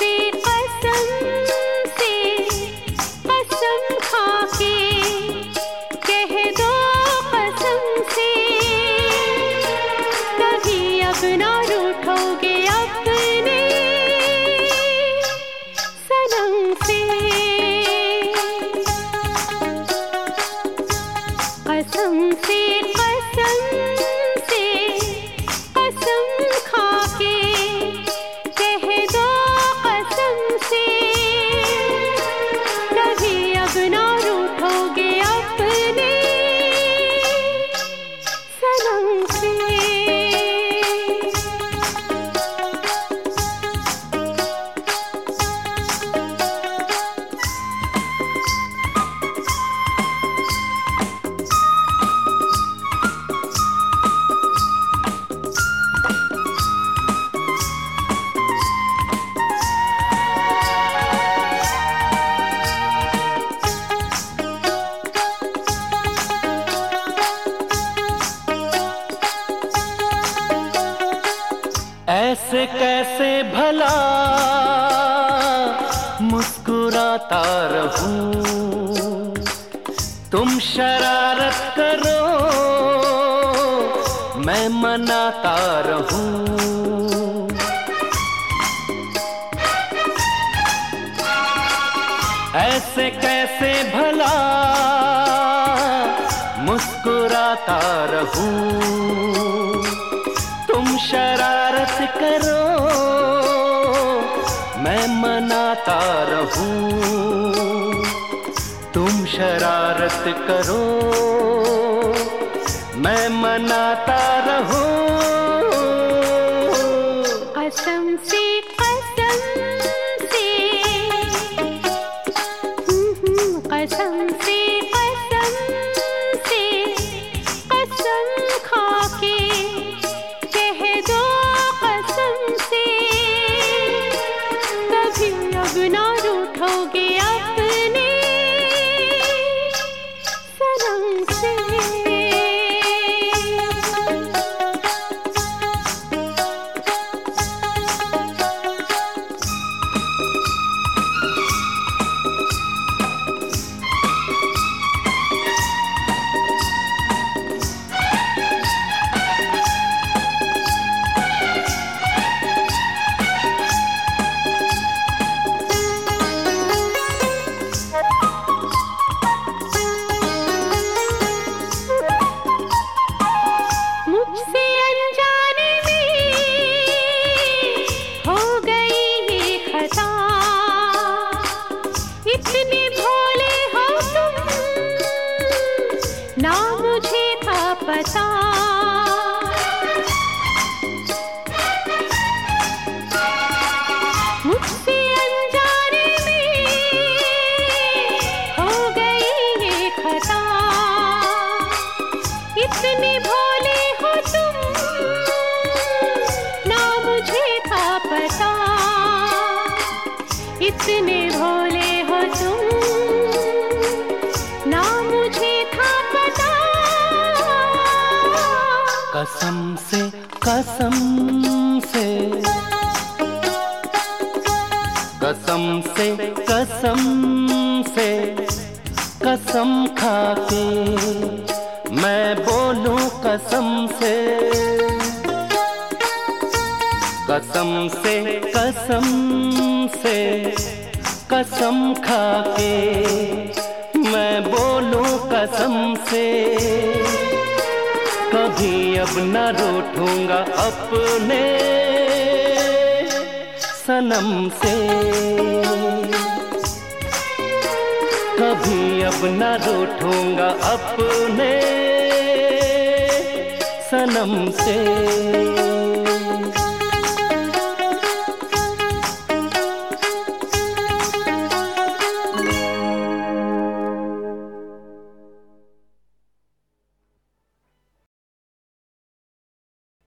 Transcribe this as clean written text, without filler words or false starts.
ऐसे कैसे भला मुस्कुराता रहूं, तुम शरारत करो मैं मनाता रहूं। ऐसे कैसे भला मुस्कुराता रहूं, तुम शरारत करो मैं मनाता रहूं। तुम शरारत करो मैं मनाता रहूं। कसम से कसम से कसम से कसम खा के कह दो कसम से, कभी अब ना रूठोगे अपने सनम से। इतने भोले हो तुम ना मुझे था पता, मुझसे अनजाने में हो गई ये खता। इतने भोले हो तुम ना मुझे था पता, इतने भोले हो तुम ना मुझे था पता। कसम से कसम से कसम से कसम से कसम खा के मैं बोलूं कसम से। कसम से कसम से कसम खा के मैं बोलूं कसम से, कभी अब न रूठूंगा अपने सनम से। कभी अब न रूठूंगा अपने सनम से।